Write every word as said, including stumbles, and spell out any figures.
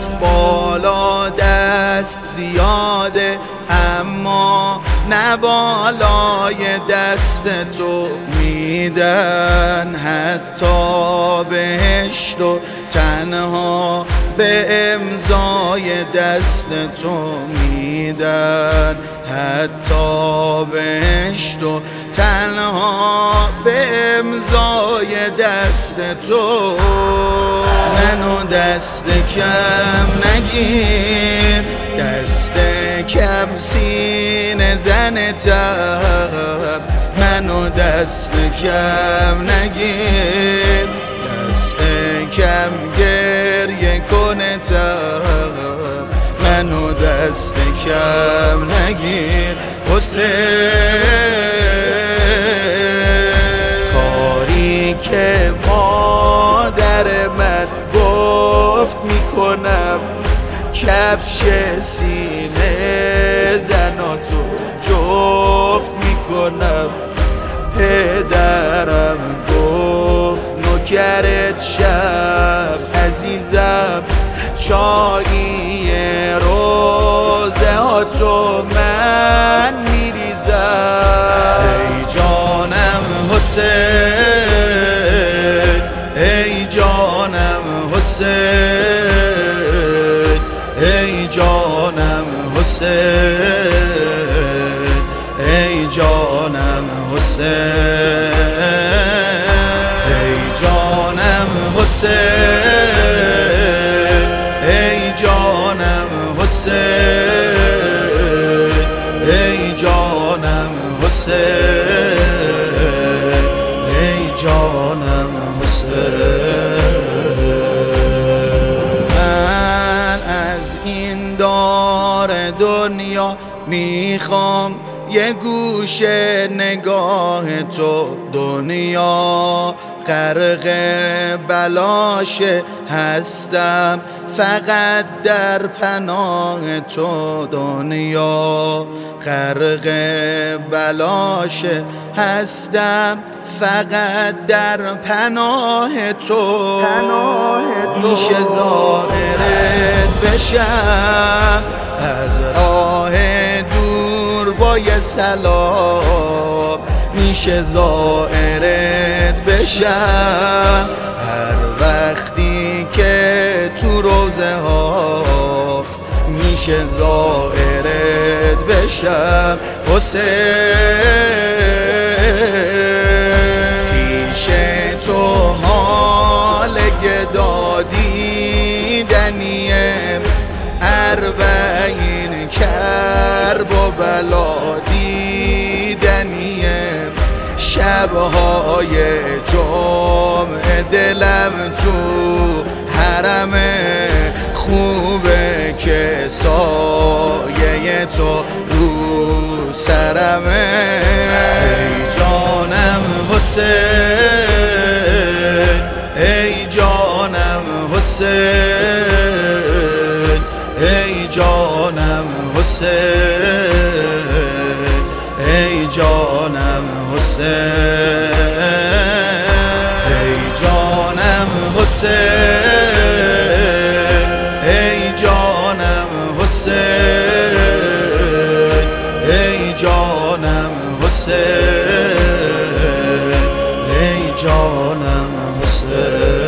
دست بالا دست زیاده، اما نه بالای دست تو میدن. حتی بهشت و تنها به امضای دست تو میدن. حتی بهشت و تنها به امضای دست تو. منو دست کم نگیر، دست کم سینه زن تب. منو دست کم نگیر، دست کم گریه کنه تب. منو دست کم نگیر حسین. کاری که مادر من گفت میکنم، کفش سینه زناتو جفت میکنم. پدرم گفت نوکرت شب عزیزم، چایی روزه ها تو من میریزم. ای جانم حسین، ای جانم حسین، ای جانم حسین، ای جانم حسین، ای جانم حسین، ای جانم حسین، ای جانم حسین، ای جانم حسین. من از این دار دنیا میخوام یه گوشه نگاه تو. دنیا غرق بلاشه، هستم فقط در پناه تو. دنیا غرق بلاشه، هستم فقط در پناه تو. میشه زائرت بشم از راه دور با یه سلام. میشه زائرت بشم هر وقتی که تو روزه ها. میشه زائرت بشم حسین. پیش تو حال گدا دیدنیه، اربعین کرب و بلا دیدنیه. شبهای جمعه دلم تو حرم خوبه که سایه تو رو سرمه. ای جانم حسین، ای جانم حسین، ای جانم حسین، ای جانم حسین، ای جانم حسین، ای جانم حسین، ای جانم حسین، ای جانم حسین.